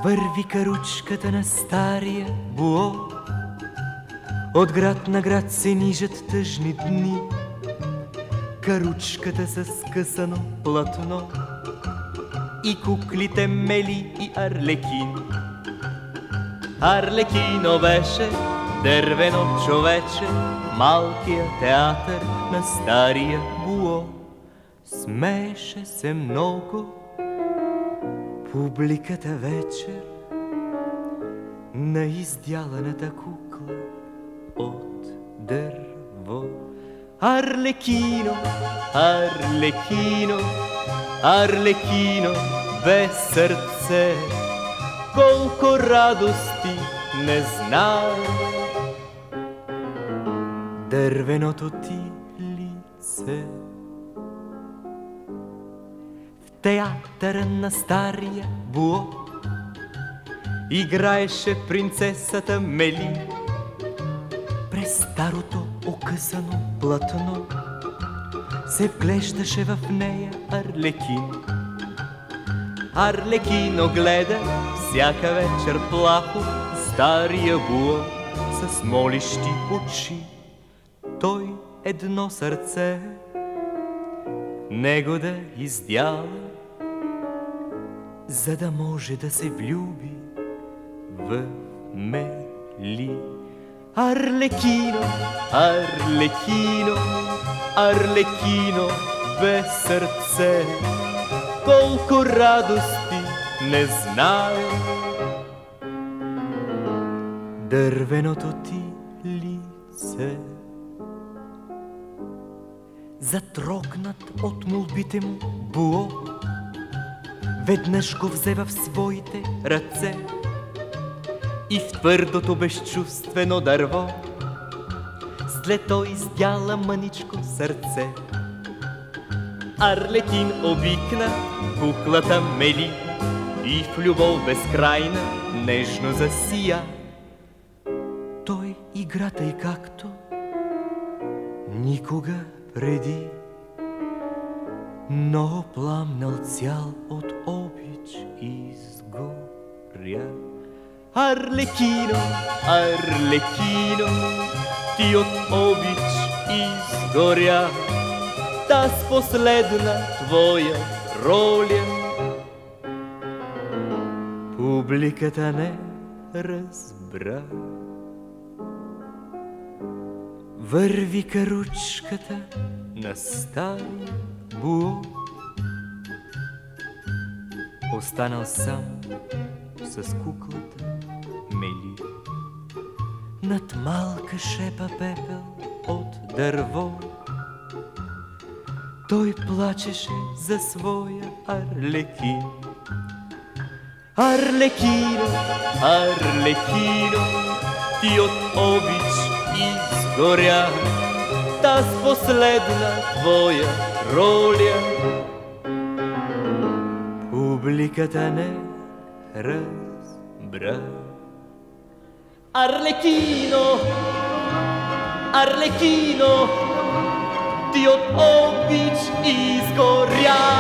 Върви каручката на стария буо, от град на град се нижат тъжни дни. Каручката с скъсано платно и куклите Мели и Арлекин. Арлекино беше дървено човече, малкия театър на стария буо. Смееше се много публиката вечер на издяланата кукла от дърво. Арлекино, Арлекино, Арлекино без сърце, колко радости не знае дървеното ти лице. В театъра на стария буо играеше принцесата Мели. През старото окъсано платно се вглеждаше в нея Арлекин. Арлекино гледа всяка вечер плахо стария буо с молещи очи. Той едно сърце него да издяла, за да може да се влюби в Мели. Арлекино, Арлекино, Арлекино без сърце, колко радости не знае дървеното ти лице. Затрогнат от молбите му буо веднъж го взе в своите ръце и в твърдото безчувствено дърво след то издяла мъничко сърце. Арлекин обикна куклата Мели и в любов безкрайна нежно засия. Той играта и както никога преди, но пламнал цял от обич изгоря. Арлекино, Арлекино, ти от обич изгоря, таз последна твоя роля публиката не разбра. Върви каручката на стария буо, останал сам с куклата Мели. Над малка шепа пепел от дърво той плачеше за своя Арлекин. Арлекино, Арлекино, ти от обич изгоря, таз последна твоя роля публиката не разбра. Арлекино, Арлекино, ти от обич изгоря.